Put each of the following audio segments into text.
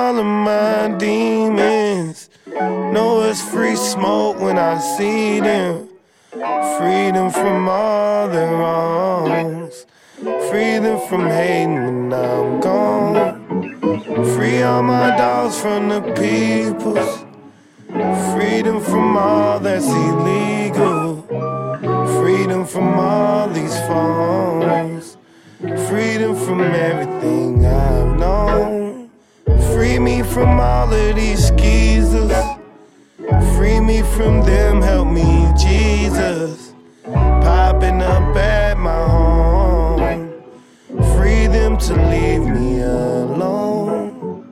all of my demons. Know it's free smoke when I see them. Freedom from all their wrongs. Freedom from hating when I'm gone. Free all my dogs from the peoples. Freedom from all that's illegal. Freedom from all these phones. Freedom from everything I've known. Free me from all of these skeezers. Free me from them, help me, Jesus. Popping up at my home. Free them to leave me alone.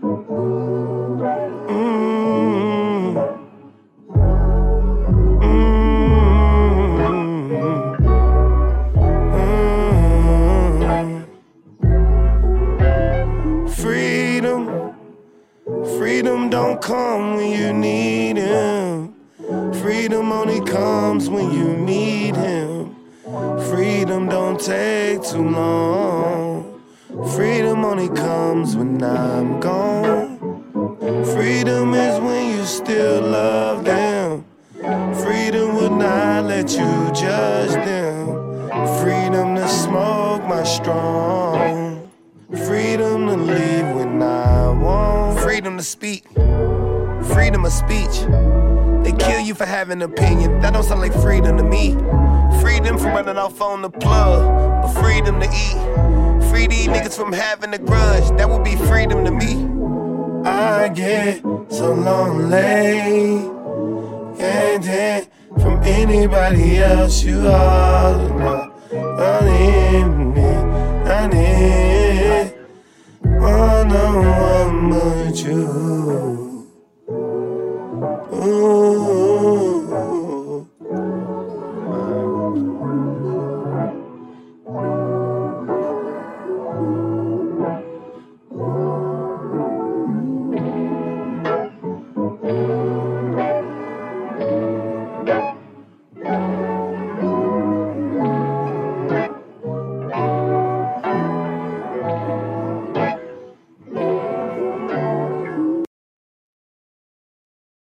Freedom don't come when you need him. Freedom only comes when you need him. Freedom don't take too long. Freedom only comes when I'm gone. Freedom is when you still love them. Freedom would not let you judge them. Freedom to smoke my strong. Freedom to leave when I want. Freedom to speak. Freedom of speech. They kill you for having an opinion. That don't sound like freedom to me. Freedom from running off on the plug, but freedom to eat. Free these niggas from having a grudge. That would be freedom to me. I get so lonely. Can't take from anybody else. You are I need one-on-one with you. Ooh.